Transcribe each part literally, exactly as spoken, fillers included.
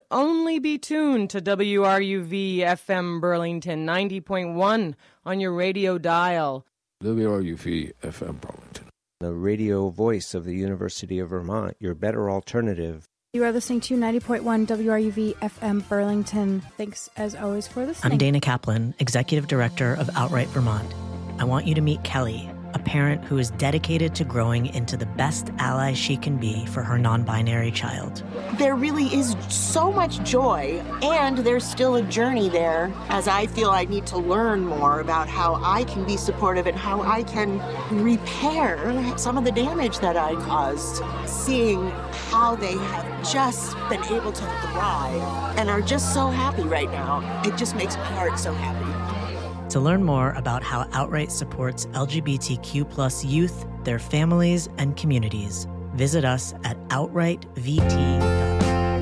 only be tuned to W R U V F M Burlington ninety point one on your radio dial. W R U V F M Burlington. The radio voice of the University of Vermont, your better alternative. You are listening to ninety point one W R U V F M Burlington. Thanks, as always, for listening. I'm Dana Kaplan, Executive Director of Outright Vermont. I want you to meet Kelly, a parent who is dedicated to growing into the best ally she can be for her non-binary child. There really is so much joy, and there's still a journey there, as I feel I need to learn more about how I can be supportive and how I can repair some of the damage that I caused. Seeing how they have just been able to thrive and are just so happy right now, it just makes my heart so happy. To learn more about how Outright supports L G B T Q plus youth, their families, and communities, visit us at outright v t dot org.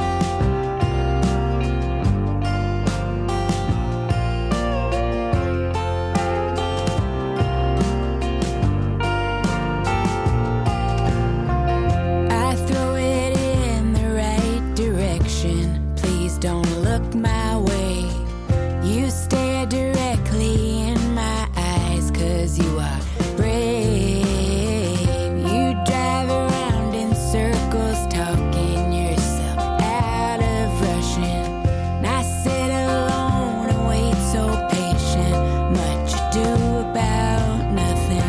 I throw it in the right direction. Please don't look my way. You stare directly in my eyes, 'cause you are brave. You drive around in circles, talking yourself out of rushing. And I sit alone and wait so patient. Much ado about nothing.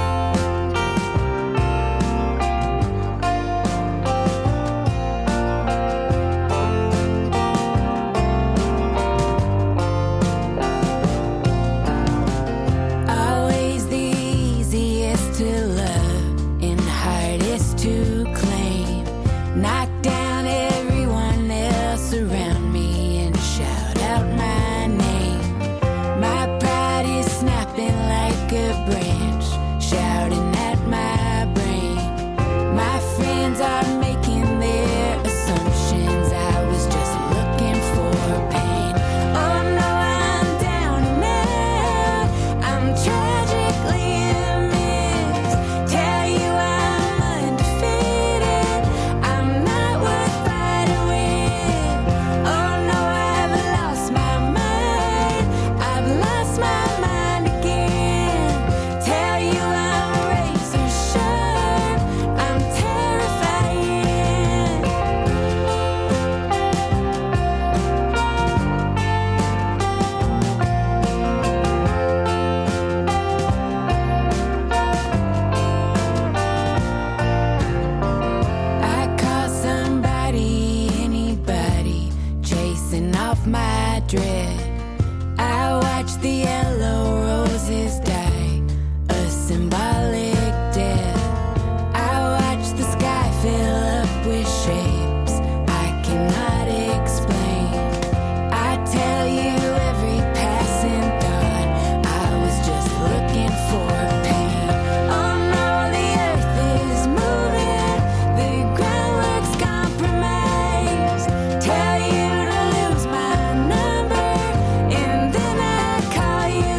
Always the easiest to love and hardest to claim. Knock down everyone else around me and shout out my name. My pride is snapping like a branch, shouting at my brain. My friends are making their assumptions. I was just looking for pain. Oh no, I'm down and out. I'm tragically a mess. Tell you I'm undefeated. I'm not worth fighting with. Oh no, I've lost my mind. I've lost my mind again. Tell you I'm razor sharp. I'm terrifying. I call somebody, anybody, chasing off my dread. I watch the yellow roses die, a symbolic death. I watch the sky fill up with shapes I cannot explain. I tell you every passing thought, I was just looking for pain. Oh no, the earth is moving, the groundwork's compromised. Tell you to lose my number, and then I call you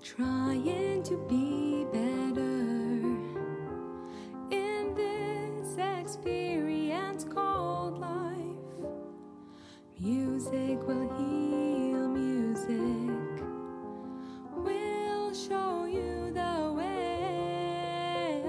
Trying to be better in this experience called life. Music will heal, music will show you the way.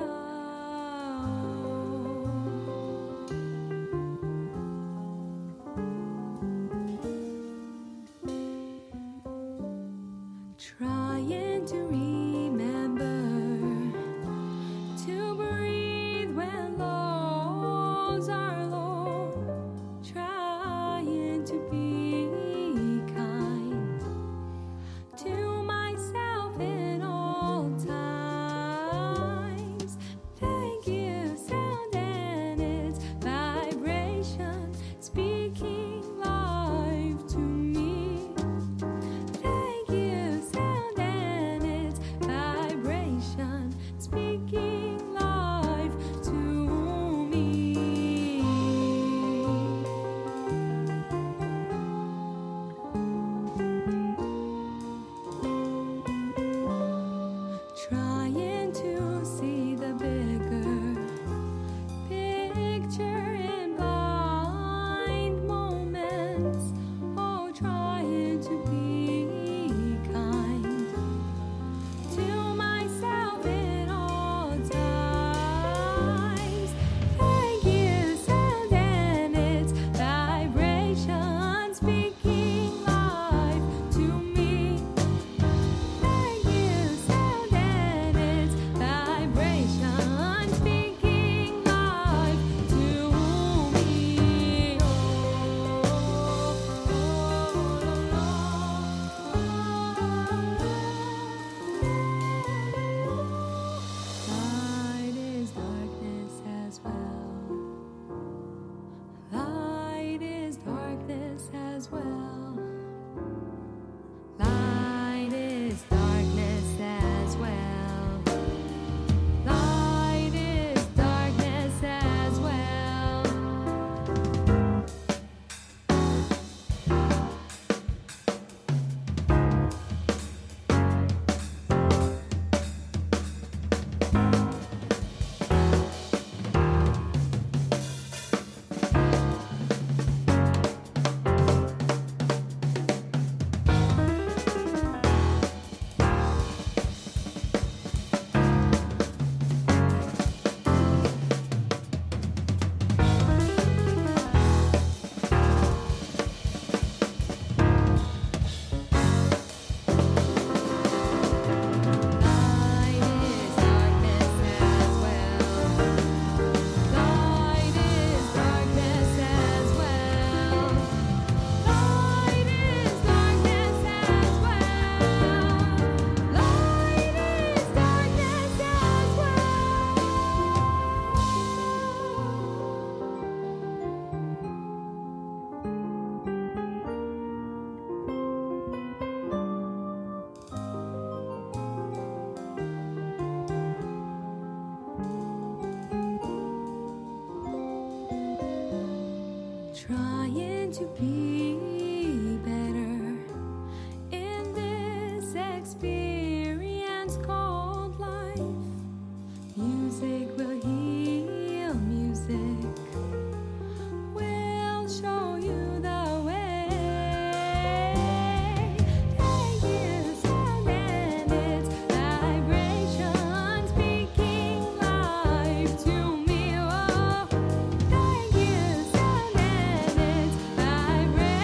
Trying to remember to breathe when lows are low. Trying to be kind to myself in all times. Thank you, sound and its vibration, speaking life to me. Thank you, sound and its vibration, speaking life to me. Trying to see the bigger picture in blind moments. Oh, trying to be kind to myself in all times. Thank you, sound and its vibration, speaking life to me. Thank you, sound and its vibration, speaking life to me. Light is darkness as well. Light is darkness as well. Light is darkness as well. Light is darkness as well. Light is darkness as well. Light is darkness as well. Light is darkness as well. Light is darkness as Trying to be better in this experience called life. Music will heal, music will show you the way. Thank you, sound and its vibration, speaking life to me. Oh, thank you, sound and its vibration.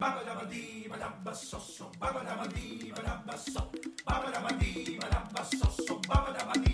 Baba dabba dee, ba dabba so so. Baba dabba dee, ba dabba so. Baba dabba dee, ba dabba so so. Baba dabba dee.